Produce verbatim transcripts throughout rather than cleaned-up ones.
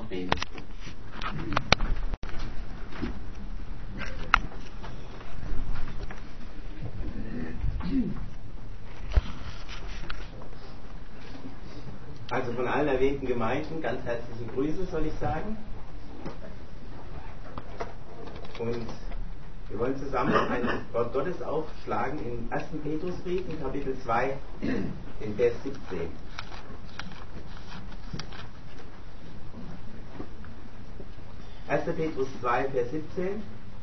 noch beten. Also von allen erwähnten Gemeinden ganz herzliche Grüße, soll ich sagen. Und wir wollen zusammen ein Wort Gottes aufschlagen im ersten Petrusbrief in Kapitel zwei, in Vers siebzehn. erster Petrus zwei, Vers siebzehn.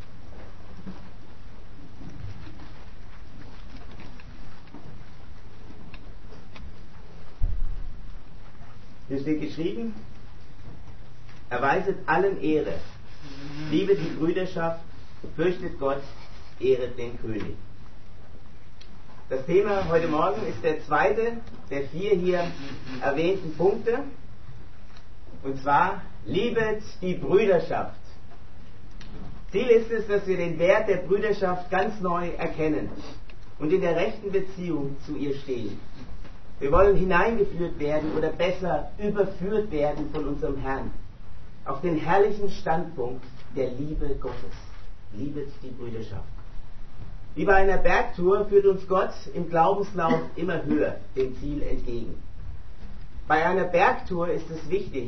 Hier steht geschrieben: Erweiset allen Ehre, liebet die Brüderschaft, fürchtet Gott, ehret den König. Das Thema heute Morgen ist der zweite der vier hier erwähnten Punkte, und zwar: Liebet die Brüderschaft. Ziel ist es, dass wir den Wert der Brüderschaft ganz neu erkennen und in der rechten Beziehung zu ihr stehen. Wir wollen hineingeführt werden oder besser überführt werden von unserem Herrn auf den herrlichen Standpunkt der Liebe Gottes. Liebet die Brüderschaft. Wie bei einer Bergtour führt uns Gott im Glaubenslauf immer höher dem Ziel entgegen. Bei einer Bergtour ist es wichtig,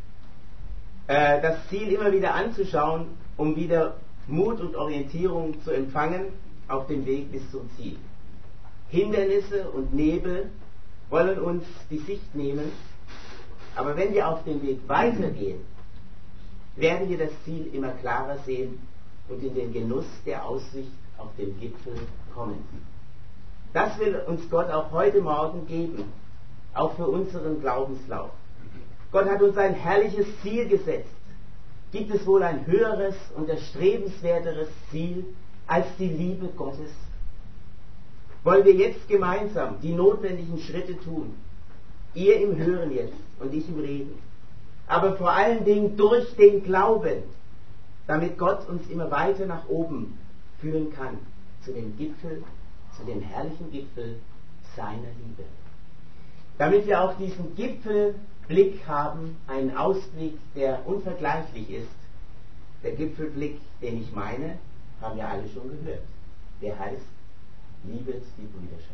äh, das Ziel immer wieder anzuschauen, um wieder Mut und Orientierung zu empfangen auf dem Weg bis zum Ziel. Hindernisse und Nebel wollen uns die Sicht nehmen, aber wenn wir auf dem Weg weitergehen, werden wir das Ziel immer klarer sehen und in den Genuss der Aussicht auf den Gipfel kommen. Das will uns Gott auch heute Morgen geben, auch für unseren Glaubenslauf. Gott hat uns ein herrliches Ziel gesetzt. Gibt es wohl ein höheres und erstrebenswerteres Ziel als die Liebe Gottes? Wollen wir jetzt gemeinsam die notwendigen Schritte tun? Ihr im Hören jetzt und ich im Reden. Aber vor allen Dingen durch den Glauben, damit Gott uns immer weiter nach oben führen kann, zu dem Gipfel, zu dem herrlichen Gipfel seiner Liebe. Damit wir auch diesen Gipfelblick haben, einen Ausblick, der unvergleichlich ist. Der Gipfelblick, den ich meine, haben wir alle schon gehört. Der heißt: Liebet die Brüderschaft.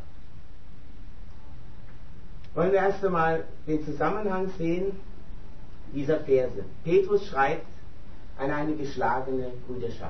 Wollen wir erst einmal den Zusammenhang sehen dieser Verse. Petrus schreibt an eine geschlagene Brüderschaft.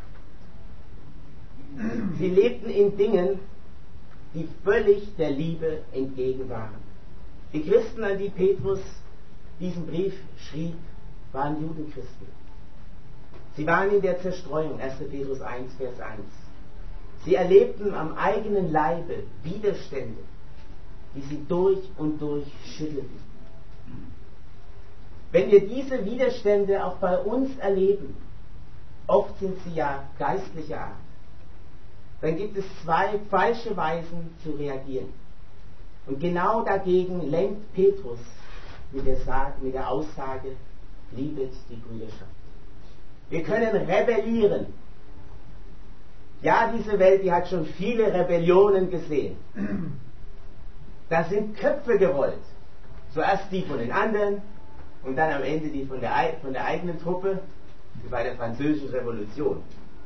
Sie lebten in Dingen, die völlig der Liebe entgegen waren. Die Christen, an die Petrus diesen Brief schrieb, waren Judenchristen. Sie waren in der Zerstreuung, erster Petrus eins, Vers eins. Sie erlebten am eigenen Leibe Widerstände, die sie durch und durch schüttelten. Wenn wir diese Widerstände auch bei uns erleben, oft sind sie ja geistlicher Art, dann gibt es zwei falsche Weisen zu reagieren. Und genau dagegen lenkt Petrus mit der, Sa- mit der Aussage: Liebet die Brüderschaft. Wir können rebellieren. Ja, diese Welt, die hat schon viele Rebellionen gesehen. Da sind Köpfe gerollt. Zuerst die von den anderen und dann am Ende die von der, von der eigenen Truppe, wie bei der Französischen Revolution.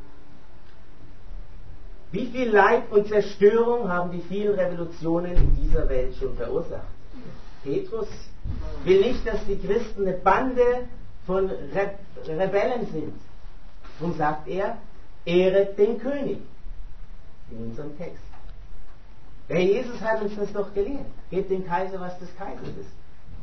Wie viel Leid und Zerstörung haben die vielen Revolutionen in dieser Welt schon verursacht? Petrus will nicht, dass die Christen eine Bande von Re- Rebellen sind. Darum sagt er: Ehret den König. In unserem Text. Der Herr Jesus hat uns das doch gelehrt. Gebt dem Kaiser, was des Kaisers ist.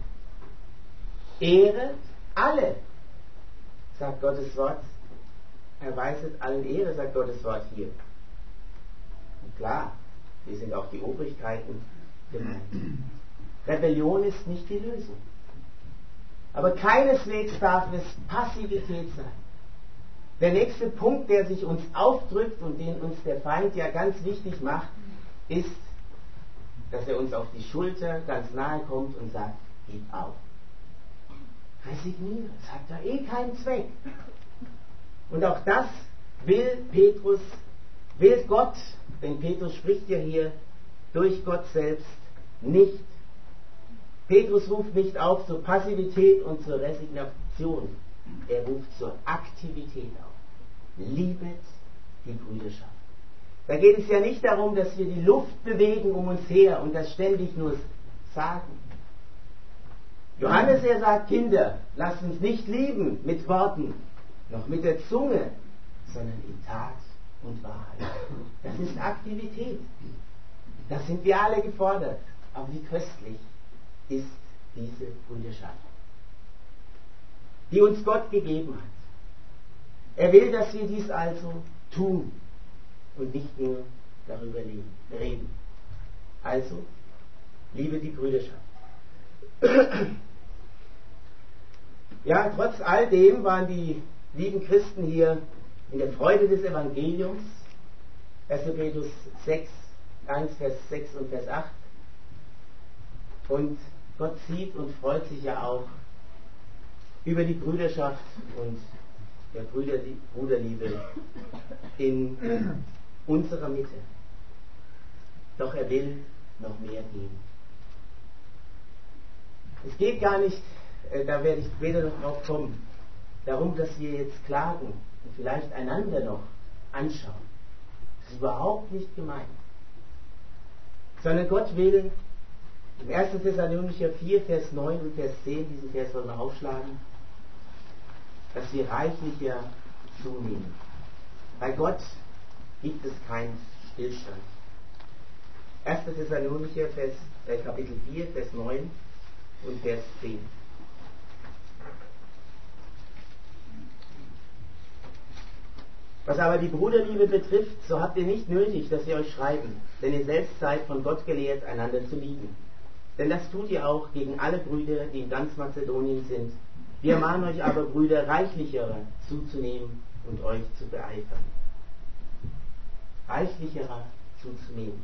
Ehret alle, sagt Gottes Wort. Erweiset allen Ehre, sagt Gottes Wort hier. Und klar, hier sind auch die Obrigkeiten gemeint. Rebellion ist nicht die Lösung. Aber keineswegs darf es Passivität sein. Der nächste Punkt, der sich uns aufdrückt und den uns der Feind ja ganz wichtig macht, ist, dass er uns auf die Schulter ganz nahe kommt und sagt: Gib auf. Resigniere, es hat da eh keinen Zweck. Und auch das will Petrus, will Gott, denn Petrus spricht ja hier durch Gott selbst, nicht. Petrus ruft nicht auf zur Passivität und zur Resignation. Er ruft zur Aktivität auf. Liebet die Brüderschaft. Da geht es ja nicht darum, dass wir die Luft bewegen um uns her und das ständig nur sagen. Johannes, er sagt, Kinder, lasst uns nicht lieben mit Worten, noch mit der Zunge, sondern in Tat und Wahrheit. Das ist Aktivität. Da sind wir alle gefordert. Aber wie köstlich ist diese Brüderschaft, die uns Gott gegeben hat. Er will, dass wir dies also tun und nicht nur darüber reden. Also, liebe die Brüderschaft. Ja, trotz all dem waren die lieben Christen hier in der Freude des Evangeliums. erster Petrus sechs, eins, Vers sechs und Vers acht. Und Gott sieht und freut sich ja auch über die Brüderschaft und der Brüder, Bruderliebe in unserer Mitte. Doch er will noch mehr geben. Es geht gar nicht, äh, da werde ich später noch drauf kommen, darum, dass wir jetzt klagen und vielleicht einander noch anschauen. Das ist überhaupt nicht gemeint. Sondern Gott will, im ersten Thessalonicher vier, Vers neun und Vers zehn, diesen Vers wollen wir aufschlagen, dass wir reichlicher zunehmen. Bei Gott gibt es keinen Stillstand. erster Thessalonicher, Vers, äh, Kapitel vier, Vers neun und Vers zehn. Was aber die Bruderliebe betrifft, so habt ihr nicht nötig, dass wir euch schreiben, denn ihr selbst seid von Gott gelehrt, einander zu lieben. Denn das tut ihr auch gegen alle Brüder, die in ganz Mazedonien sind. Wir ermahnen euch aber, Brüder, reichlicherer zuzunehmen und euch zu beeifern. Reichlicherer zuzunehmen.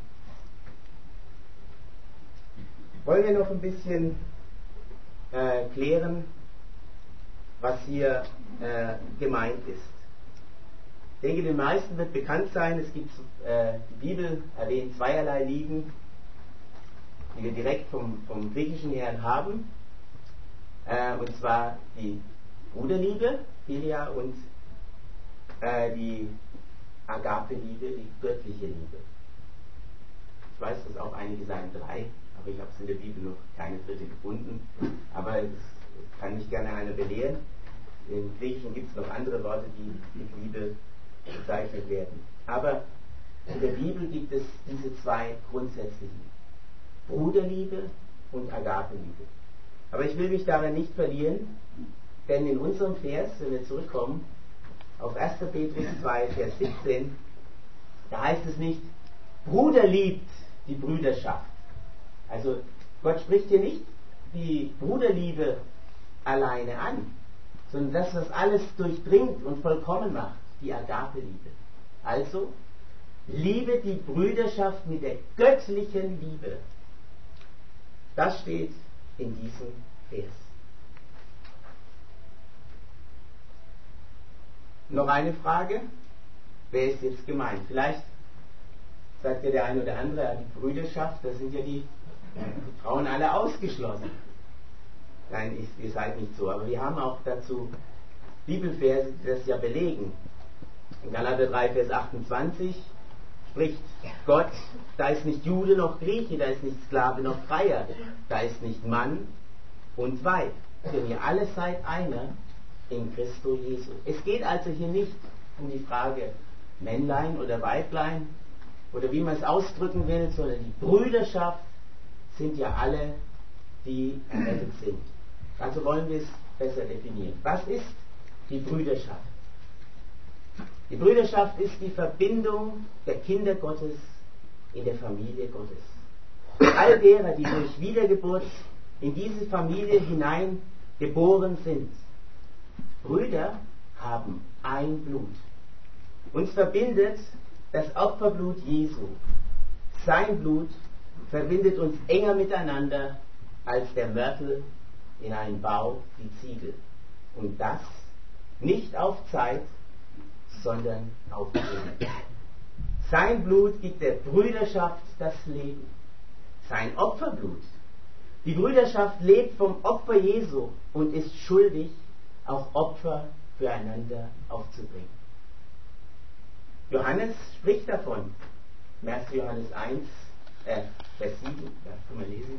Wollen wir noch ein bisschen äh, klären, was hier äh, gemeint ist. Ich denke, den meisten wird bekannt sein, es gibt, äh, die Bibel erwähnt zweierlei Lieben, die wir direkt vom, vom Griechischen her haben, äh, und zwar die Bruderliebe, Philia, und äh, die Agape-Liebe, die göttliche Liebe. Ich weiß, dass auch einige sagen drei, aber ich habe es in der Bibel noch keine dritte gefunden, aber es kann mich gerne einer belehren. Im Griechischen gibt es noch andere Worte, die mit Liebe bezeichnet werden. Aber in der Bibel gibt es diese zwei grundsätzlichen: Bruderliebe und Agape-Liebe. Aber ich will mich darin nicht verlieren, denn in unserem Vers, wenn wir zurückkommen, auf erster Petrus zwei, Vers siebzehn, da heißt es nicht, Bruder liebt die Brüderschaft. Also Gott spricht hier nicht die Bruderliebe alleine an, sondern das, was alles durchdringt und vollkommen macht, die Agape-Liebe. Also, liebe die Brüderschaft mit der göttlichen Liebe. Das steht in diesem Vers. Noch eine Frage. Wer ist jetzt gemeint? Vielleicht sagt ja der eine oder andere, die Brüderschaft, da sind ja die Frauen alle ausgeschlossen. Nein, ihr seid nicht so. Aber wir haben auch dazu Bibelverse, die das ja belegen. In Galater drei, Vers achtundzwanzig spricht Gott, da ist nicht Jude noch Grieche, da ist nicht Sklave noch Freier, da ist nicht Mann und Weib, denn ihr alle seid einer in Christo Jesu. Es geht also hier nicht um die Frage Männlein oder Weiblein oder wie man es ausdrücken will, sondern die Brüderschaft sind ja alle, die errettet sind. Also wollen wir es besser definieren. Was ist die Brüderschaft? Die Brüderschaft ist die Verbindung der Kinder Gottes in der Familie Gottes. All derer, die durch Wiedergeburt in diese Familie hinein geboren sind. Brüder haben ein Blut. Uns verbindet das Opferblut Jesu. Sein Blut verbindet uns enger miteinander als der Mörtel in einen Bau die Ziegel. Und das nicht auf Zeit, sondern auf Ewigkeit. Sein Blut gibt der Brüderschaft das Leben. Sein Opferblut Die Brüderschaft lebt vom Opfer Jesu und ist schuldig, auch Opfer füreinander aufzubringen. Johannes spricht davon. erster Johannes eins, äh, Vers sieben, ja, können wir lesen.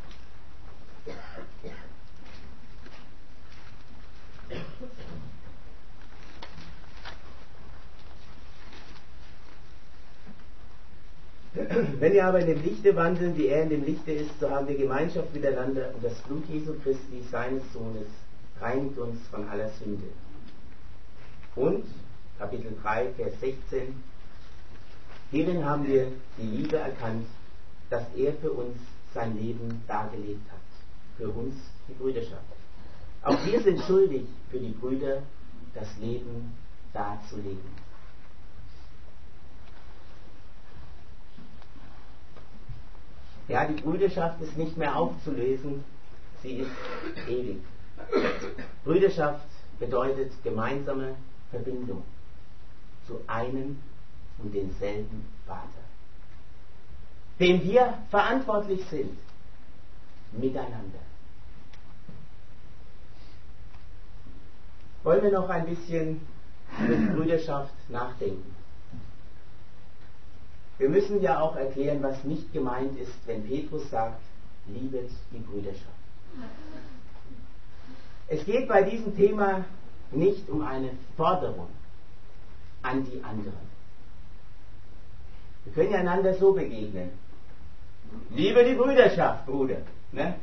Wenn wir aber in dem Lichte wandeln, wie er in dem Lichte ist, so haben wir Gemeinschaft miteinander und das Blut Jesu Christi, seines Sohnes, reinigt uns von aller Sünde. Und, Kapitel drei, Vers sechzehn, hierin haben wir die Liebe erkannt, dass er für uns sein Leben dargelegt hat. Für uns die Brüderschaft. Auch wir sind schuldig, für die Brüder das Leben darzulegen. Ja, die Brüderschaft ist nicht mehr aufzulösen, sie ist ewig. Brüderschaft bedeutet gemeinsame Verbindung zu einem und denselben Vater, dem wir verantwortlich sind, miteinander. Wollen wir noch ein bisschen über die Brüderschaft nachdenken? Wir müssen ja auch erklären, was nicht gemeint ist, wenn Petrus sagt, liebet die Brüderschaft. Es geht bei diesem Thema nicht um eine Forderung an die anderen. Wir können ja einander so begegnen. Liebe die Brüderschaft, Bruder. Ne?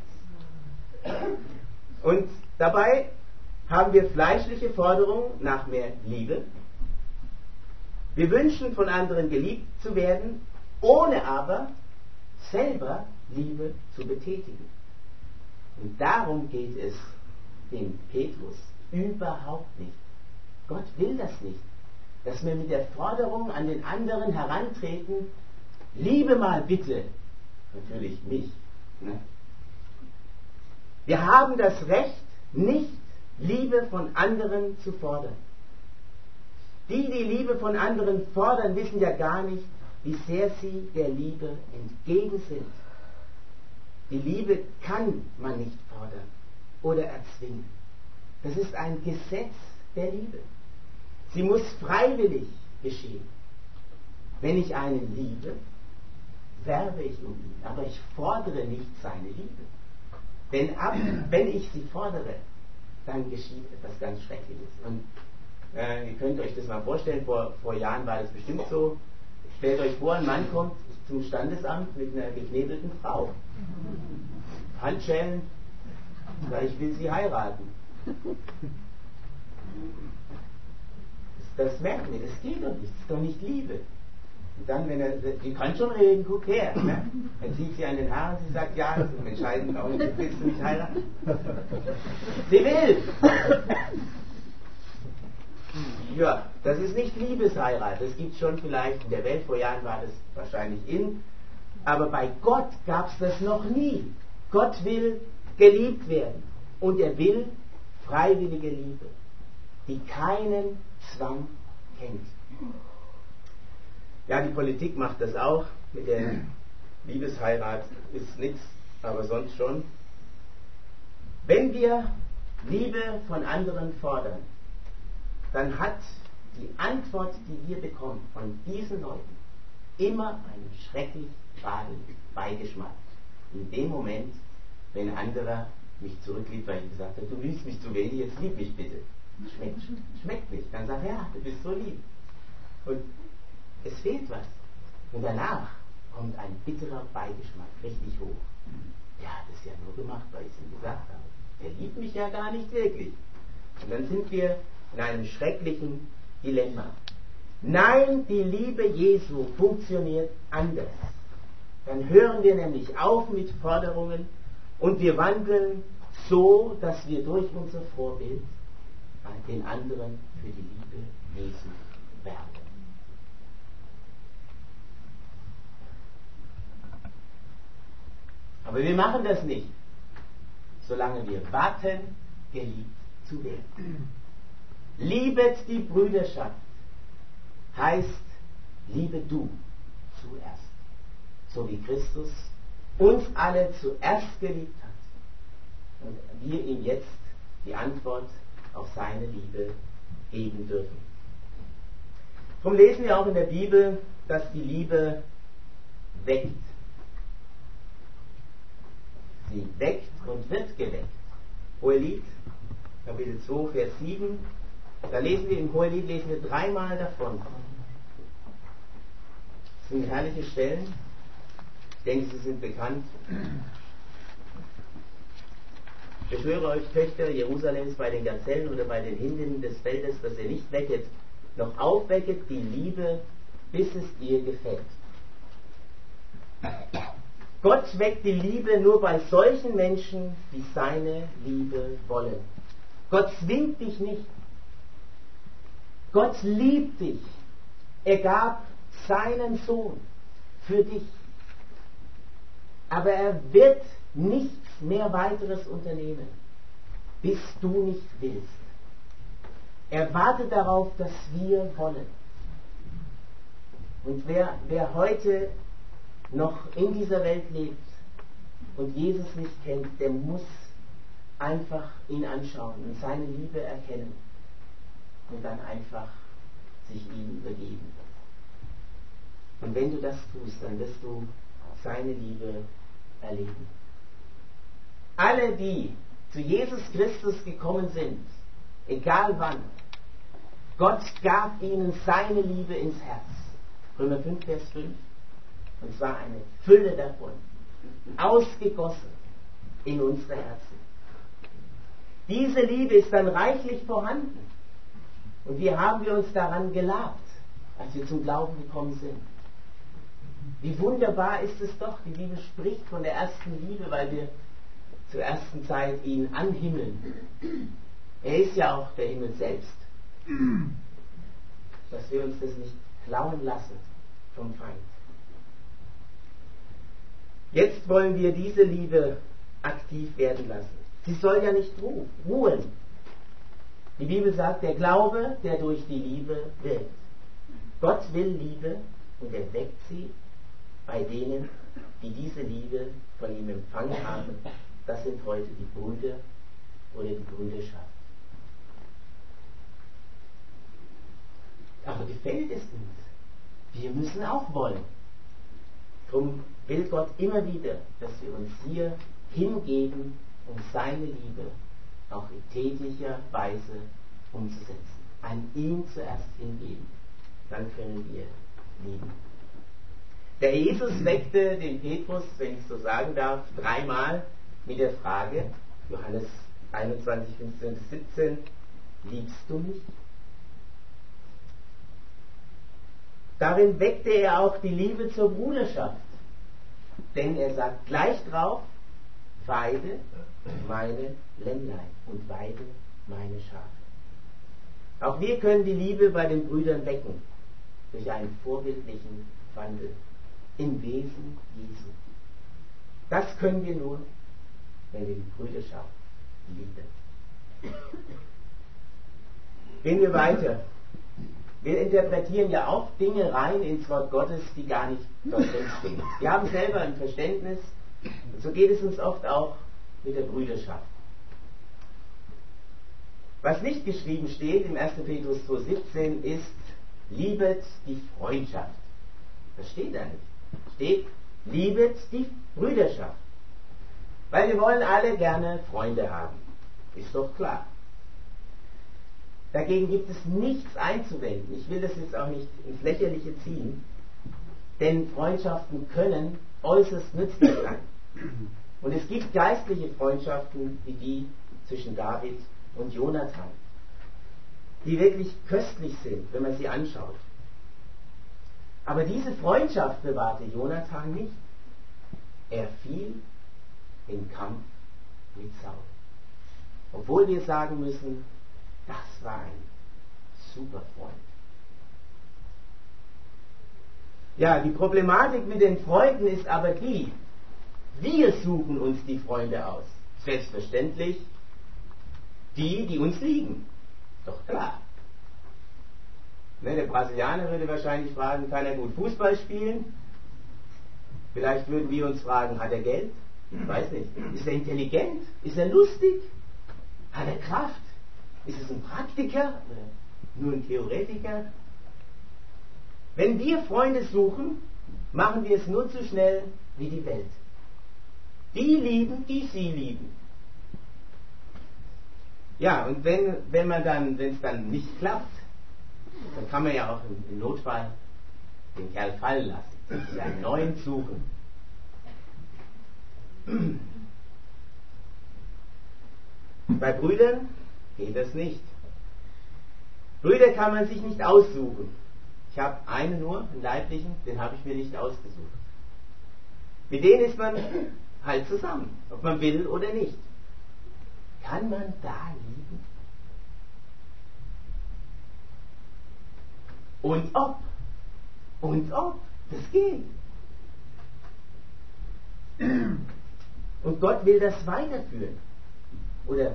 Und dabei haben wir fleischliche Forderungen nach mehr Liebe. Wir wünschen von anderen geliebt zu werden, ohne aber selber Liebe zu betätigen. Und darum geht es dem Petrus überhaupt nicht. Gott will das nicht, dass wir mit der Forderung an den anderen herantreten, liebe mal bitte, natürlich mich. Ne? Wir haben das Recht, nicht Liebe von anderen zu fordern. Die, die Liebe von anderen fordern, wissen ja gar nicht, wie sehr sie der Liebe entgegen sind. Die Liebe kann man nicht fordern oder erzwingen. Das ist ein Gesetz der Liebe. Sie muss freiwillig geschehen. Wenn ich einen liebe, werbe ich um ihn, aber ich fordere nicht seine Liebe. Denn ab, wenn ich sie fordere, dann geschieht etwas ganz Schreckliches. Und äh, ihr könnt euch das mal vorstellen, vor, vor Jahren war das bestimmt so. Stellt euch vor, ein Mann kommt zum Standesamt mit einer geknebelten Frau. Handschellen, sagt, ich will sie heiraten. Das, das merkt ihr, das geht doch nicht, das ist doch nicht Liebe. Und dann, wenn er, die kann schon reden, guck her. Ne? Dann zieht sie an den Haaren, sie sagt, ja, das ist im entscheidenden Augenblick, willst du mich heiraten? Sie will! Ja, das ist nicht Liebesheirat, das gibt es schon vielleicht in der Welt, vor Jahren war das wahrscheinlich in, aber bei Gott gab es das noch nie. Gott will geliebt werden und er will freiwillige Liebe, die keinen Zwang kennt. Ja, die Politik macht das auch, mit der Liebesheirat ist nichts, aber sonst schon. Wenn wir Liebe von anderen fordern, dann hat die Antwort, die wir bekommen von diesen Leuten, immer einen schrecklich faden Beigeschmack. In dem Moment, wenn ein anderer mich zurückliebt, weil ich gesagt habe, du liebst mich zu wenig, jetzt lieb mich bitte. Schmeckt, schmeckt nicht. Dann sagt er, ja, du bist so lieb. Und es fehlt was. Und danach kommt ein bitterer Beigeschmack, richtig hoch. Ja, das ist ja nur gemacht, weil ich es ihm gesagt habe. Er liebt mich ja gar nicht wirklich. Und dann sind wir in einem schrecklichen Dilemma. Nein, die Liebe Jesu funktioniert anders. Dann hören wir nämlich auf mit Forderungen und wir wandeln so, dass wir durch unser Vorbild den anderen für die Liebe Jesu werben. Aber wir machen das nicht, solange wir warten, geliebt zu werden. Liebet die Brüderschaft heißt, liebe du zuerst, so wie Christus uns alle zuerst geliebt hat und wir ihm jetzt die Antwort auf seine Liebe geben dürfen. Darum lesen wir auch in der Bibel, dass die Liebe weckt. Sie weckt und wird geweckt. Hohelied, Kapitel zwei, Vers sieben. Da lesen wir im Hohelied lesen wir dreimal davon. Das sind herrliche Stellen. Ich denke, sie sind bekannt. Beschwöre euch, Töchter Jerusalems, bei den Gazellen oder bei den Hindinnen des Feldes, dass ihr nicht wecket, noch aufwecket die Liebe, bis es ihr gefällt. Gott weckt die Liebe nur bei solchen Menschen, die seine Liebe wollen. Gott zwingt dich nicht. Gott liebt dich. Er gab seinen Sohn für dich. Aber er wird nichts mehr weiteres unternehmen, bis du nicht willst. Er wartet darauf, dass wir wollen. Und wer, wer heute noch in dieser Welt lebt und Jesus nicht kennt, der muss einfach ihn anschauen und seine Liebe erkennen und dann einfach sich ihm übergeben. Und wenn du das tust, dann wirst du seine Liebe erleben. Alle, die zu Jesus Christus gekommen sind, egal wann, Gott gab ihnen seine Liebe ins Herz. Römer fünf, Vers fünf. Und zwar eine Fülle davon, ausgegossen in unsere Herzen. Diese Liebe ist dann reichlich vorhanden. Und wie haben wir uns daran gelabt, als wir zum Glauben gekommen sind? Wie wunderbar ist es doch, die Bibel spricht von der ersten Liebe, weil wir zur ersten Zeit ihn anhimmeln. Er ist ja auch der Himmel selbst. Dass wir uns das nicht klauen lassen vom Feind. Jetzt wollen wir diese Liebe aktiv werden lassen. Sie soll ja nicht ruhen. Die Bibel sagt, der Glaube, der durch die Liebe wirkt. Gott will Liebe und er weckt sie bei denen, die diese Liebe von ihm empfangen haben. Das sind heute die Brüder oder die Brüderschaft. Aber gefällt es uns? Wir müssen auch wollen. Darum will Gott immer wieder, dass wir uns hier hingeben, um seine Liebe auch in täglicher Weise umzusetzen. An ihn zuerst hingeben. Dann können wir lieben. Der Jesus weckte den Petrus, wenn ich so sagen darf, dreimal mit der Frage, Johannes einundzwanzig, fünfzehn bis siebzehn, liebst du mich? Darin weckte er auch die Liebe zur Bruderschaft. Denn er sagt gleich drauf, weide meine Lämmlein und weide meine Schafe. Auch wir können die Liebe bei den Brüdern wecken, durch einen vorbildlichen Wandel im Wesen Jesu. Das können wir nur, wenn wir die Brüderschaft lieben. Gehen wir weiter. Wir interpretieren ja auch Dinge rein ins Wort Gottes, die gar nicht dort drin stehen. Wir haben selber ein Verständnis, und so geht es uns oft auch mit der Brüderschaft. Was nicht geschrieben steht im ersten Petrus zwei siebzehn ist, liebet die Freundschaft. Das steht da nicht. Steht, liebet die Brüderschaft. Weil wir wollen alle gerne Freunde haben. Ist doch klar. Dagegen gibt es nichts einzuwenden. Ich will das jetzt auch nicht ins Lächerliche ziehen, denn Freundschaften können äußerst nützlich sein. Und es gibt geistliche Freundschaften wie die zwischen David und Jonathan, die wirklich köstlich sind, wenn man sie anschaut. Aber diese Freundschaft bewahrte Jonathan nicht. Er fiel im Kampf mit Saul. Obwohl wir sagen müssen, das war ein super Freund. Ja, die Problematik mit den Freunden ist aber die, wir suchen uns die Freunde aus. Selbstverständlich die, die uns liegen. Doch klar. Ne, der Brasilianer würde wahrscheinlich fragen, kann er gut Fußball spielen? Vielleicht würden wir uns fragen, hat er Geld? Ich weiß nicht. Ist er intelligent? Ist er lustig? Hat er Kraft? Ist es ein Praktiker oder nur ein Theoretiker? Wenn wir Freunde suchen, machen wir es nur so schnell wie die Welt. Die lieben, die sie lieben. Ja, und wenn, wenn man dann, wenn es dann nicht klappt, dann kann man ja auch im, im Notfall den Kerl fallen lassen, sich einen neuen suchen. Bei Brüdern geht das nicht. Brüder kann man sich nicht aussuchen. Ich habe einen nur, einen leiblichen, den habe ich mir nicht ausgesucht. Mit denen ist man halt zusammen, ob man will oder nicht. Kann man da lieben? Und ob? Und ob? Das geht. Und Gott will das weiterführen. Oder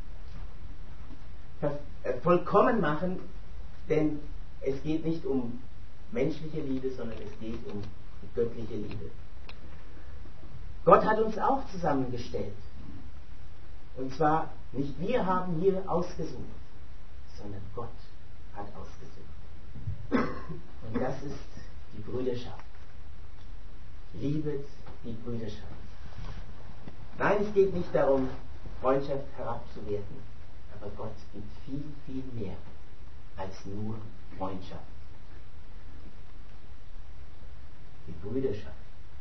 vollkommen machen, denn es geht nicht um menschliche Liebe, sondern es geht um die göttliche Liebe. Gott hat uns auch zusammengestellt. Und zwar nicht wir haben hier ausgesucht, sondern Gott hat ausgesucht. Und das ist die Brüderschaft. Liebet die Brüderschaft. Nein, es geht nicht darum, Freundschaft herabzuwerten, aber Gott gibt viel, viel mehr als nur Freundschaft. Die Brüderschaft.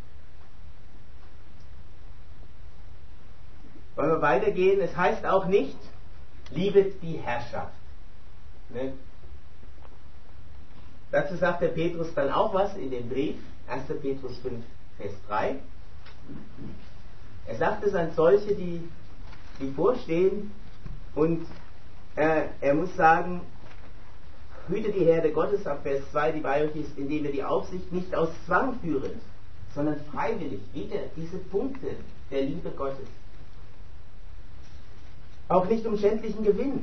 Wollen wir weitergehen? Es heißt auch nicht, liebet die Herrschaft. Ne? Dazu sagt der Petrus dann auch was in dem Brief, erster Petrus fünf, Vers drei. Er sagt es an solche, die, die vorstehen, und äh, er muss sagen, hüte die Herde Gottes, ab Vers zwei, die bei euch ist, indem ihr die Aufsicht nicht aus Zwang führet, sondern freiwillig. Wieder diese Punkte der Liebe Gottes. Auch nicht um schändlichen Gewinn,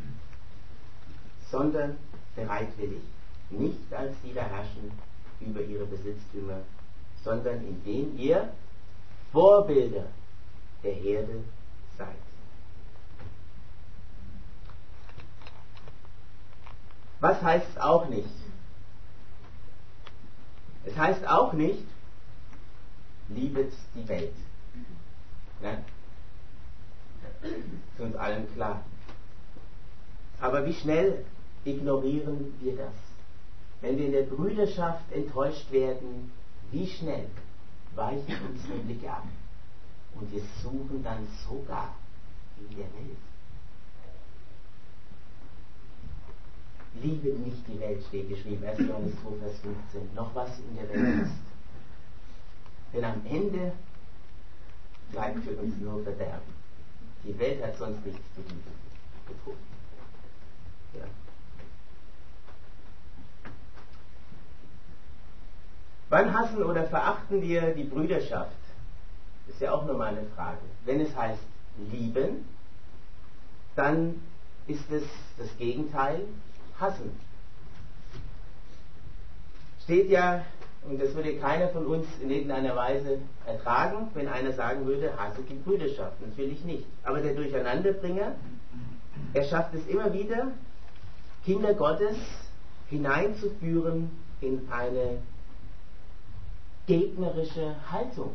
sondern bereitwillig. Nicht als die da herrschen über ihre Besitztümer, sondern indem ihr Vorbilder der Herde seid. Was heißt es auch nicht? Es heißt auch nicht, liebet die Welt. Ne? Ist uns allen klar. Aber wie schnell ignorieren wir das? Wenn wir in der Brüderschaft enttäuscht werden, wie schnell weichen unsere Blicke ab? Und wir suchen dann sogar in der Welt. Liebe nicht die Welt, steht geschrieben, erster Johannes zwei, Vers fünfzehn. Noch was in der Welt ist. Denn am Ende bleibt für uns nur Verderben. Die Welt hat sonst nichts zu tun. Ja. Wann hassen oder verachten wir die Brüderschaft? Das ist ja auch nochmal eine Frage. Wenn es heißt lieben, dann ist es das Gegenteil, hassen. Steht ja, und das würde keiner von uns in irgendeiner Weise ertragen, wenn einer sagen würde, hasse die Brüderschaft. Natürlich nicht. Aber der Durcheinanderbringer, er schafft es immer wieder, Kinder Gottes hineinzuführen in eine gegnerische Haltung.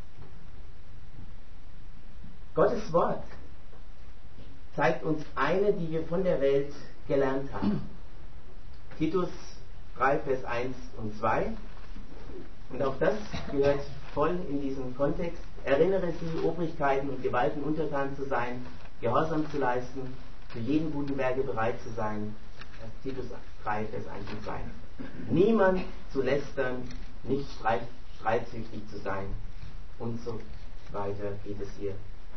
Gottes Wort zeigt uns eine, die wir von der Welt gelernt haben. Titus drei, Vers eins und zwei. Und auch das gehört voll in diesen Kontext. Erinnere sie, Obrigkeiten und Gewalten untertan zu sein, Gehorsam zu leisten, für jeden guten Werke bereit zu sein. Titus drei, Vers eins und zwei. Niemand zu lästern, nicht streit, streitsüchtig zu sein und so weiter geht es hier.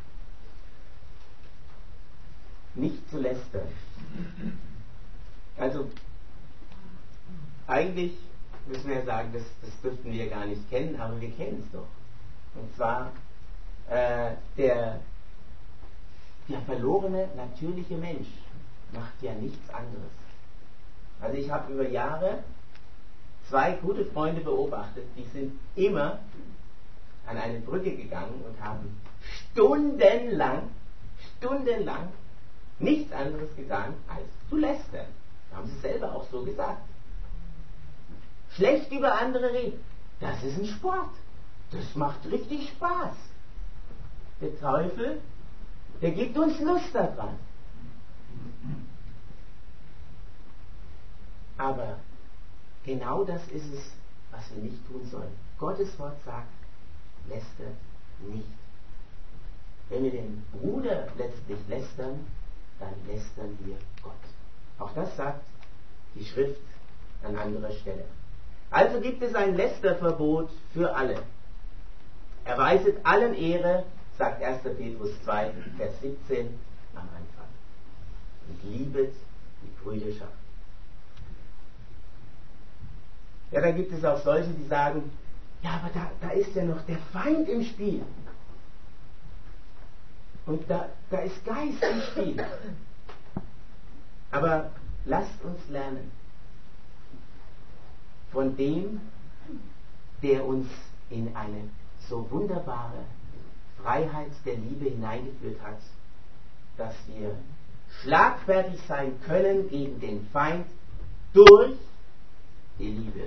Nicht zu lästern. Also, eigentlich müssen wir ja sagen, das, das dürften wir gar nicht kennen, aber wir kennen es doch. Und zwar äh, der, der verlorene, natürliche Mensch macht ja nichts anderes. Also ich habe über Jahre zwei gute Freunde beobachtet, die sind immer an eine Brücke gegangen und haben stundenlang, stundenlang nichts anderes getan, als zu lästern. Das haben sie selber auch so gesagt. Schlecht über andere reden, das ist ein Sport. Das macht richtig Spaß. Der Teufel, der gibt uns Lust daran. Aber genau das ist es, was wir nicht tun sollen. Gottes Wort sagt, lästert nicht. Wenn wir den Bruder letztlich lästern, dann lästern wir Gott. Auch das sagt die Schrift an anderer Stelle. Also gibt es ein Lästerverbot für alle. Erweiset allen Ehre, sagt erster Petrus zwei, Vers siebzehn am Anfang. Und liebet die Brüderschaft. Ja, da gibt es auch solche, die sagen, ja, aber da, da ist ja noch der Feind im Spiel. Und da, da ist Geist im Spiel. Aber lasst uns lernen von dem, der uns in eine so wunderbare Freiheit der Liebe hineingeführt hat, dass wir schlagfertig sein können gegen den Feind durch die Liebe.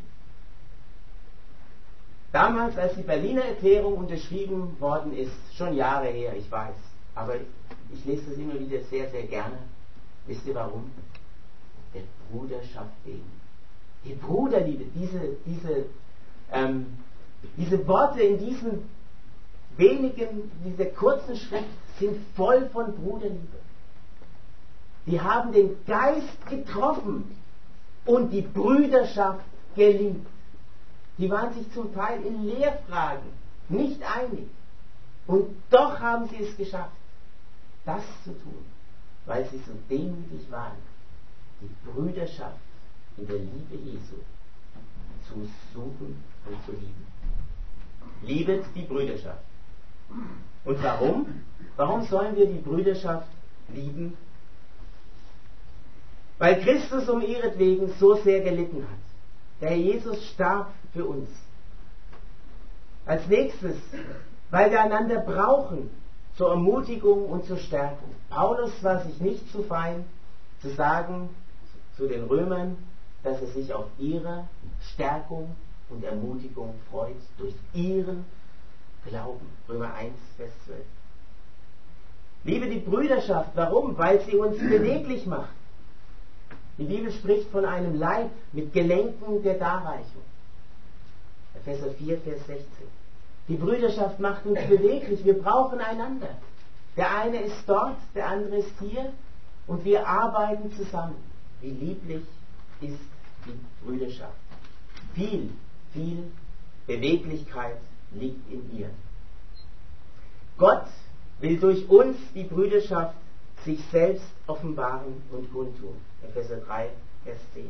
Damals, als die Berliner Erklärung unterschrieben worden ist, schon Jahre her, ich weiß, aber ich lese das immer wieder sehr, sehr gerne. Wisst ihr warum? Der Bruderschaft wegen. Die Bruderliebe, diese, diese, ähm, diese Worte in diesen wenigen, dieser kurzen Schrift sind voll von Bruderliebe. Die haben den Geist getroffen und die Brüderschaft geliebt. Die waren sich zum Teil in Lehrfragen nicht einig. Und doch haben sie es geschafft, das zu tun, weil sie so demütig waren, die Brüderschaft in der Liebe Jesu zu suchen und zu lieben. Liebet die Brüderschaft. Und warum? Warum sollen wir die Brüderschaft lieben? Weil Christus um ihretwegen so sehr gelitten hat. Der Herr Jesus starb für uns. Als nächstes, weil wir einander brauchen zur Ermutigung und zur Stärkung. Paulus war sich nicht zu fein, zu sagen zu den Römern, dass er sich auf ihre Stärkung und Ermutigung freut durch ihren Glauben. Römer eins, Vers zwölf. Liebe die Brüderschaft. Warum? Weil sie uns beweglich macht. Die Bibel spricht von einem Leib mit Gelenken der Darreichung. Epheser vier, Vers sechzehn. Die Brüderschaft macht uns beweglich. Wir brauchen einander. Der eine ist dort, der andere ist hier und wir arbeiten zusammen. Wie lieblich ist die Brüderschaft. Viel, viel Beweglichkeit liegt in ihr. Gott will durch uns die Brüderschaft sich selbst offenbaren und kundtun. Epheser drei, Vers zehn.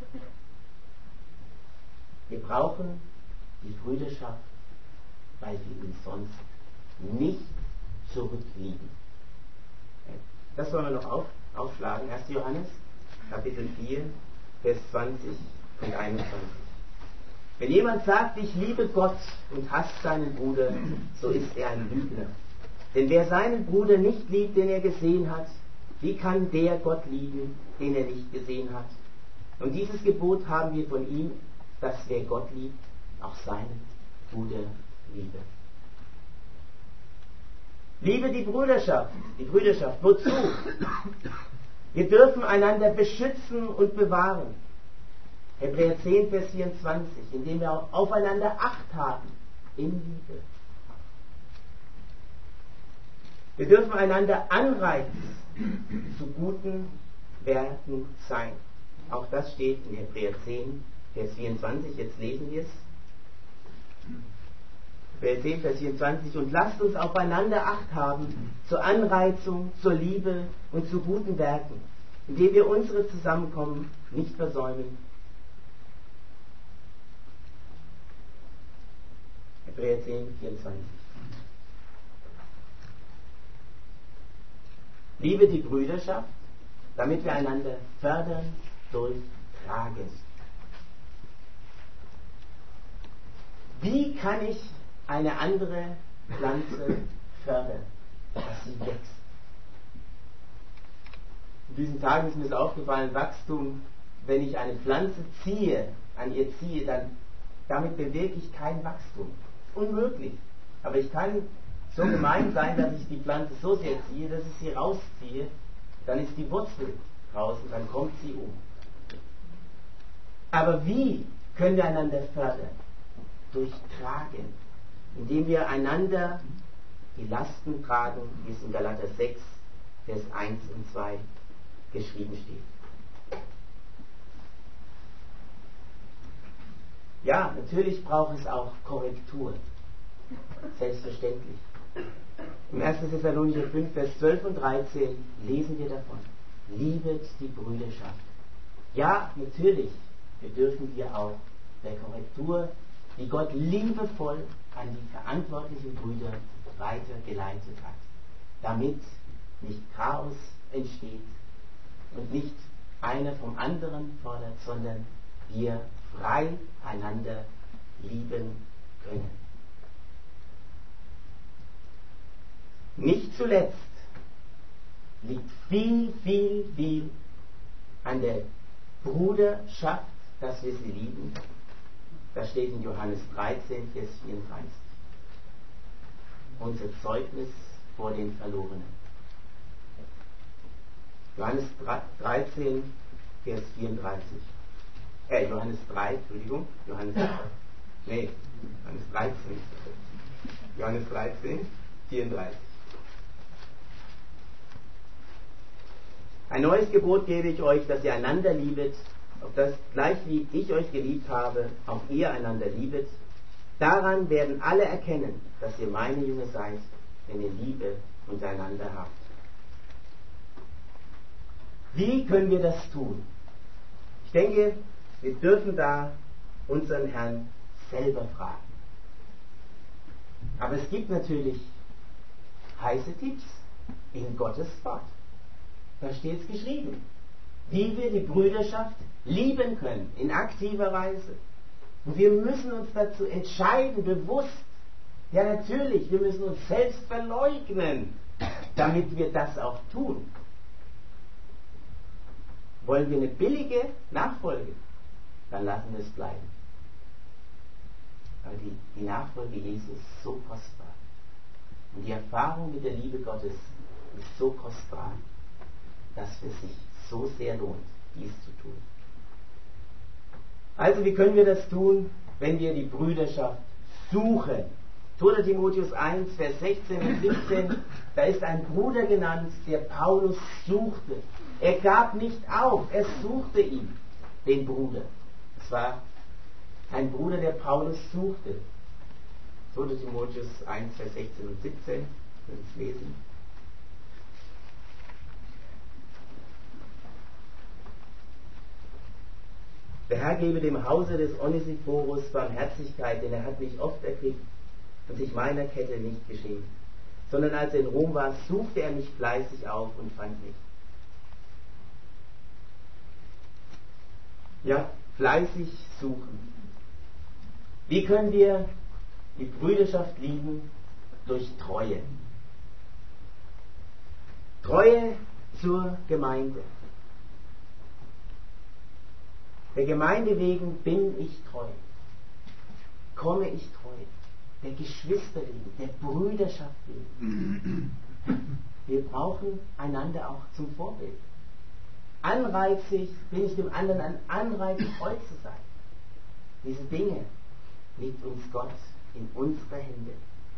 Wir brauchen die Brüderschaft, weil wir uns sonst nicht zurücklieben. Das wollen wir noch auf, aufschlagen. erster Johannes, Kapitel vier, Vers zwanzig und einundzwanzig. Wenn jemand sagt, ich liebe Gott und hasst seinen Bruder, so ist er ein Lügner. Denn wer seinen Bruder nicht liebt, den er gesehen hat, wie kann der Gott lieben, den er nicht gesehen hat? Und dieses Gebot haben wir von ihm, dass wer Gott liebt, auch seinen Bruder liebe. Liebe die Brüderschaft. Die Brüderschaft, wozu? Wir dürfen einander beschützen und bewahren. Hebräer zehn, Vers vierundzwanzig, indem wir aufeinander Acht haben in Liebe. Wir dürfen einander anreizen, zu guten Werken sein. Auch das steht in Hebräer zehn, Vers vierundzwanzig. Jetzt lesen wir es. Hebräer zehn, Vers vierundzwanzig. Und lasst uns aufeinander Acht haben, zur Anreizung, zur Liebe und zu guten Werken, indem wir unsere Zusammenkommen nicht versäumen. Hebräer zehn, vierundzwanzig. Liebe die Brüderschaft, damit wir einander fördern durch Tragen. Wie kann ich eine andere Pflanze fördern, dass sie wächst. In diesen Tagen ist mir das aufgefallen, Wachstum, wenn ich eine Pflanze ziehe, an ihr ziehe, dann damit bewirke ich kein Wachstum. Unmöglich. Aber ich kann so gemein sein, dass ich die Pflanze so sehr ziehe, dass ich sie rausziehe, dann ist die Wurzel draußen, dann kommt sie um. Aber wie können wir einander fördern? Durch Tragen, indem wir einander die Lasten tragen, wie es in Galater sechs, Vers eins und zwei geschrieben steht. Ja, natürlich braucht es auch Korrektur. Selbstverständlich. Im ersten Thessalonicher fünf, Vers zwölf und dreizehn lesen wir davon. Liebet die Brüderschaft. Ja, natürlich bedürfen wir auch der Korrektur, die Gott liebevoll an die verantwortlichen Brüder weitergeleitet hat, damit nicht Chaos entsteht und nicht einer vom anderen fordert, sondern wir frei einander lieben können. Nicht zuletzt liegt viel, viel, viel an der Bruderschaft, dass wir sie lieben. Das steht in Johannes dreizehn, Vers vierunddreißig. Unser Zeugnis vor den Verlorenen. Johannes dreizehn, Vers vierunddreißig. Äh, Johannes drei, Entschuldigung. Johannes, nee, Johannes dreizehn. Johannes dreizehn, vierunddreißig. Ein neues Gebot gebe ich euch, dass ihr einander liebet, auf das gleich wie ich euch geliebt habe, auch ihr einander liebet. Daran werden alle erkennen, dass ihr meine Jünger seid, wenn ihr Liebe untereinander habt. Wie können wir das tun? Ich denke, wir dürfen da unseren Herrn selber fragen. Aber es gibt natürlich heiße Tipps in Gottes Wort. Da steht es geschrieben, wie wir die Brüderschaft lieben können, in aktiver Weise. Und wir müssen uns dazu entscheiden, bewusst. Ja, natürlich, wir müssen uns selbst verleugnen, damit wir das auch tun. Wollen wir eine billige Nachfolge, dann lassen wir es bleiben. Aber die, die Nachfolge Jesu ist so kostbar. Und die Erfahrung mit der Liebe Gottes ist so kostbar, dass es sich so sehr lohnt, dies zu tun. Also wie können wir das tun, wenn wir die Brüderschaft suchen? zweiter Timotheus eins, Vers sechzehn und siebzehn, da ist ein Bruder genannt, der Paulus suchte. Er gab nicht auf, er suchte ihn, den Bruder. Es war ein Bruder, der Paulus suchte. zweiter Timotheus eins, Vers sechzehn und siebzehn, können Sie es lesen. Der Herr gebe dem Hause des Onesiphorus Barmherzigkeit, denn er hat mich oft erquickt und sich meiner Kette nicht geschämt. Sondern als er in Rom war, suchte er mich fleißig auf und fand mich. Ja, fleißig suchen. Wie können wir die Brüderschaft lieben? Durch Treue. Treue zur Gemeinde. Der Gemeinde wegen bin ich treu. Komme ich treu. Der Geschwister wegen, der Brüderschaft wegen. Wir brauchen einander auch zum Vorbild. Anreizig bin ich dem anderen ein Anreiz, treu zu sein. Diese Dinge legt uns Gott in unsere Hände.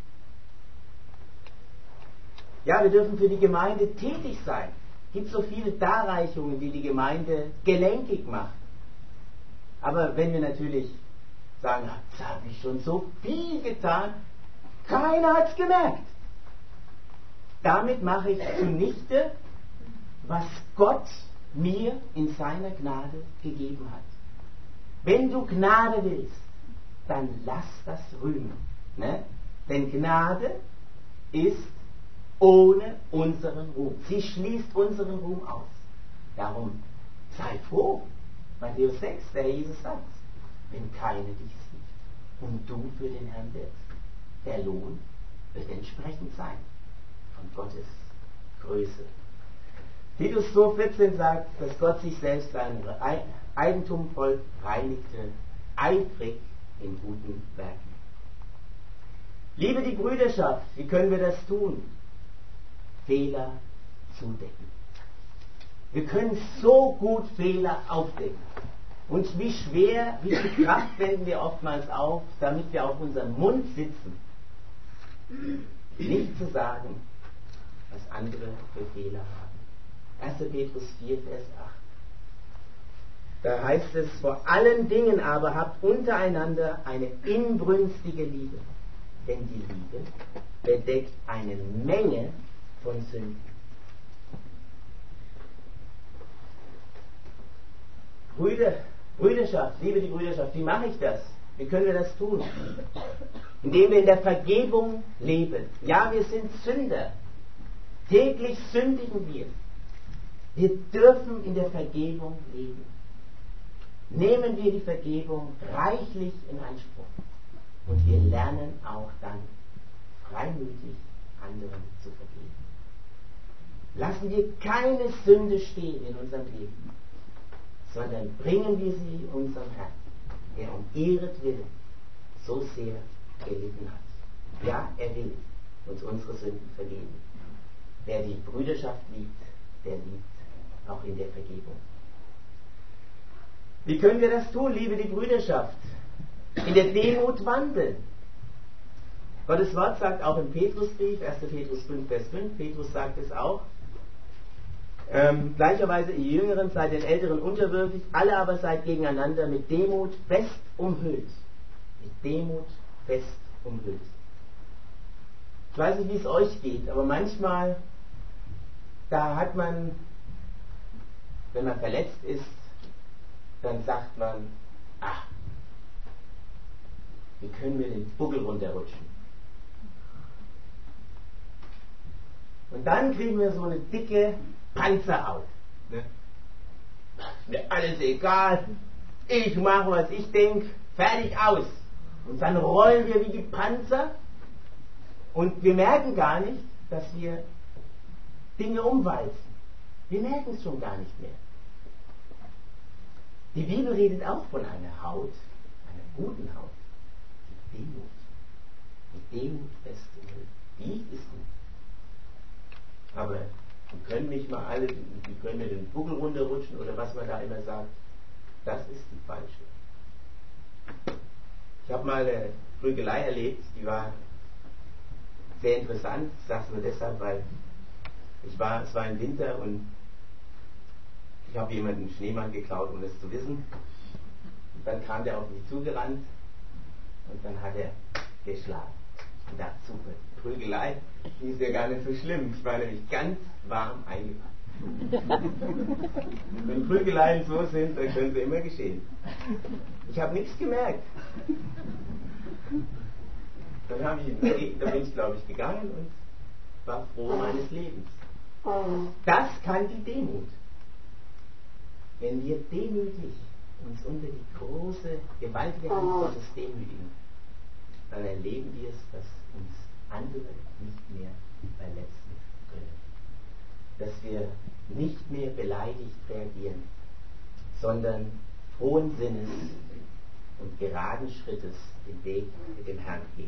Ja, wir dürfen für die Gemeinde tätig sein. Es gibt so viele Darreichungen, die die Gemeinde gelenkig machen. Aber wenn wir natürlich sagen, das habe ich schon so viel getan, keiner hat es gemerkt. Damit mache ich zunichte, was Gott mir in seiner Gnade gegeben hat. Wenn du Gnade willst, dann lass das rühmen. Ne? Denn Gnade ist ohne unseren Ruhm. Sie schließt unseren Ruhm aus. Darum sei froh. Matthäus sechs, der Jesus sagt, wenn keine dich sieht und du für den Herrn wirkst. der Lohn wird entsprechend sein von Gottes Größe. Titus zwei vierzehn sagt, dass Gott sich selbst sein Eigentumvolk reinigte, eifrig in guten Werken. Liebe die Brüderschaft, wie können wir das tun? Fehler zudecken. Wir können so gut Fehler aufdecken. Und wie schwer, wie viel Kraft wenden wir oftmals auf, damit wir auf unserem Mund sitzen, nicht zu sagen, was andere für Fehler haben. erster Petrus vier, Vers acht. Da heißt es, vor allen Dingen aber habt untereinander eine inbrünstige Liebe, denn die Liebe bedeckt eine Menge von Sünden. Brüder, Brüderschaft, liebe die Brüderschaft, wie mache ich das? Wie können wir das tun? Indem wir in der Vergebung leben. Ja, wir sind Sünder. Täglich sündigen wir. Wir dürfen in der Vergebung leben. Nehmen wir die Vergebung reichlich in Anspruch. Und wir lernen auch dann freimütig anderen zu vergeben. Lassen wir keine Sünde stehen in unserem Leben, sondern bringen wir sie unserem Herrn, der um ihretwillen so sehr gelitten hat. Ja, er will uns unsere Sünden vergeben. Wer die Brüderschaft liebt, der liebt auch in der Vergebung. Wie können wir das tun, liebe die Brüderschaft? In der Demut wandeln. Gottes Wort sagt auch im Petrusbrief, erster Petrus fünf, Vers fünf, Petrus sagt es auch, ähm, gleicherweise ihr Jüngeren seid den Älteren unterwürfig, alle aber seid gegeneinander mit Demut fest umhüllt. Mit Demut fest umhüllt. Ich weiß nicht, wie es euch geht, aber manchmal, da hat man, wenn man verletzt ist, dann sagt man, ach, wie können wir den Buckel runterrutschen? Und dann kriegen wir so eine dicke Panzerhaut. Ne? Ist mir alles egal. Ich mache, was ich denke. Fertig, aus. Und dann rollen wir wie die Panzer und wir merken gar nicht, dass wir Dinge umwalzen. Wir merken es schon gar nicht mehr. Die Bibel redet auch von einer Haut, einer guten Haut. Die Demut. Die Demut fest umhüllt. Die ist gut. Aber wir können nicht mal alle, wie können wir den Buckel runterrutschen oder was man da immer sagt. Das ist die falsche. Ich habe mal eine Prügelei erlebt, die war sehr interessant. Ich sage es nur deshalb, weil ich war, es war im Winter und ich habe jemanden einen Schneemann geklaut, um das zu wissen. Und dann kam der auf mich zugerannt und dann hat er geschlagen. Und dachte, super, die Prügelei, die ist ja gar nicht so schlimm. Ich war nämlich ganz warm eingepackt. Wenn Prügeleien so sind, dann können sie immer geschehen. Ich habe nichts gemerkt. Dann, habe ich ihn, dann bin ich, glaube ich, gegangen und war froh meines Lebens. Das kann die Demut. Wenn wir demütig uns unter die große, gewaltige Hand Gottes demütigen, dann erleben wir es, dass uns andere nicht mehr verletzen können. Dass wir nicht mehr beleidigt reagieren, sondern frohen Sinnes und geraden Schrittes den Weg mit dem Herrn gehen.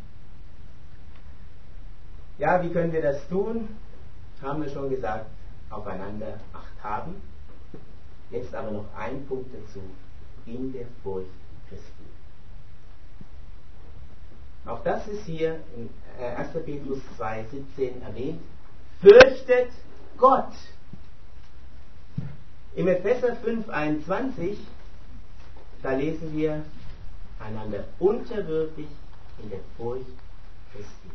Ja, wie können wir das tun? Haben wir schon gesagt, aufeinander Acht haben. Jetzt aber noch ein Punkt dazu, in der Furcht Christi. Auch das ist hier in erster Petrus zwei, siebzehn erwähnt. Fürchtet Gott. Im Epheser fünf, einundzwanzig, da lesen wir, einander unterwürfig in der Furcht Christi.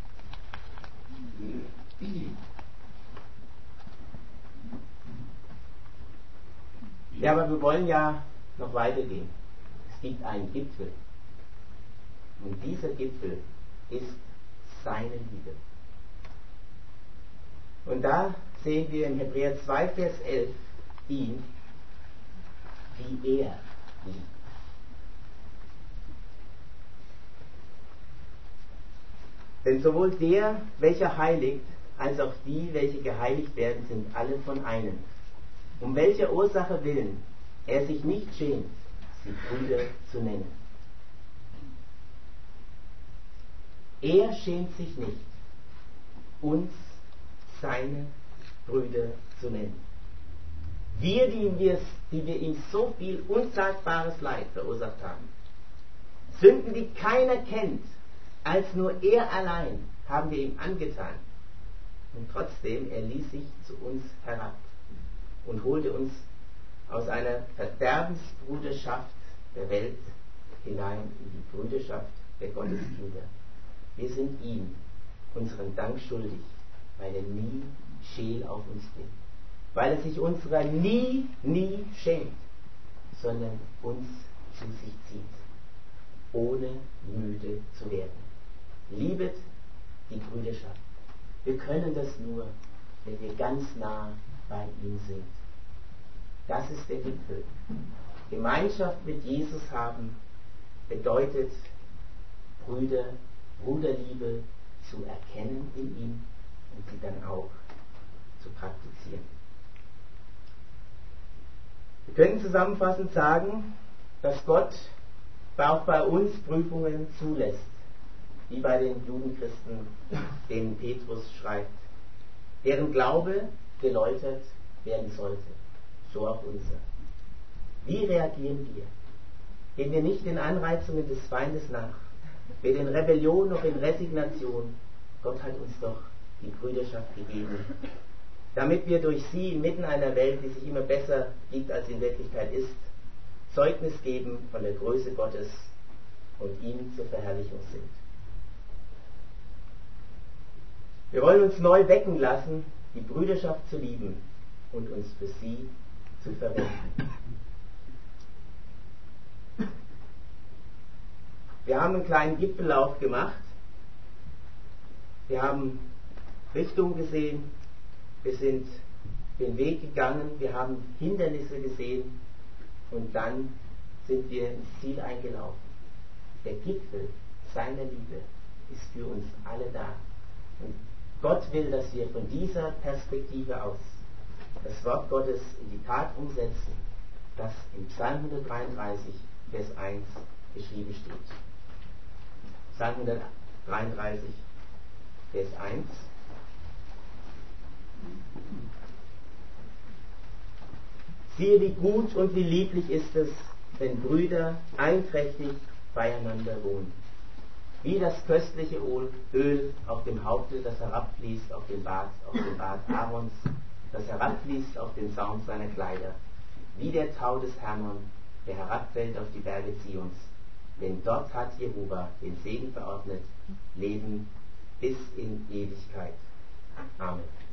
Ja, aber wir wollen ja noch weitergehen. Es gibt einen Gipfel. Und dieser Gipfel ist seine Liebe. Und da sehen wir in Hebräer zwei, Vers elf ihn, wie er liebt. Denn sowohl der, welcher heiligt, als auch die, welche geheiligt werden, sind alle von einem. Um welcher Ursache willen er sich nicht schämt, sie Brüder zu nennen. Er schämt sich nicht, uns seine Brüder zu nennen. Wir, die wir, die wir ihm so viel unsagbares Leid verursacht haben, Sünden, die keiner kennt, als nur er allein, haben wir ihm angetan. Und trotzdem, er ließ sich zu uns herab und holte uns aus einer Verderbensbruderschaft der Welt hinein in die Brüderschaft der Gotteskinder. Wir sind ihm unseren Dank schuldig, weil er nie scheel auf uns blickt, weil er sich unserer nie, nie schämt, sondern uns zu sich zieht, ohne müde zu werden. Liebet die Brüderschaft. Wir können das nur, wenn wir ganz nah bei ihm sind. Das ist der Gipfel. Gemeinschaft mit Jesus haben bedeutet, Brüder, Bruderliebe zu erkennen in ihm und sie dann auch zu praktizieren. Wir können zusammenfassend sagen, dass Gott auch bei uns Prüfungen zulässt, wie bei den Judenchristen, denen Petrus schreibt, deren Glaube geläutert werden sollte, so auch unser. Wie reagieren wir? Gehen wir nicht den Anreizungen des Feindes nach, weder in Rebellion noch in Resignation. Gott hat uns doch die Brüderschaft gegeben, damit wir durch sie inmitten einer Welt, die sich immer besser gibt, als in Wirklichkeit ist, Zeugnis geben von der Größe Gottes und ihm zur Verherrlichung sind. Wir wollen uns neu wecken lassen, die Brüderschaft zu lieben und uns für sie zu verwenden. Wir haben einen kleinen Gipfellauf gemacht. Wir haben Richtung gesehen. Wir sind den Weg gegangen. Wir haben Hindernisse gesehen. Und dann sind wir ins Ziel eingelaufen. Der Gipfel seiner Liebe ist für uns alle da. Und Gott will, dass wir von dieser Perspektive aus das Wort Gottes in die Tat umsetzen, das im Psalm hundertdreiunddreißig, Vers eins geschrieben steht. Psalm hundertdreiunddreißig, Vers eins. Siehe, wie gut und wie lieblich ist es, wenn Brüder einträchtig beieinander wohnen. Wie das köstliche Öl auf dem Haupte, das herabfließt auf den Bart, auf den Bart Aarons, das herabfließt auf den Saum seiner Kleider. Wie der Tau des Hermon, der herabfällt auf die Berge Zions. Denn dort hat Jehova den Segen verordnet, Leben bis in Ewigkeit. Amen.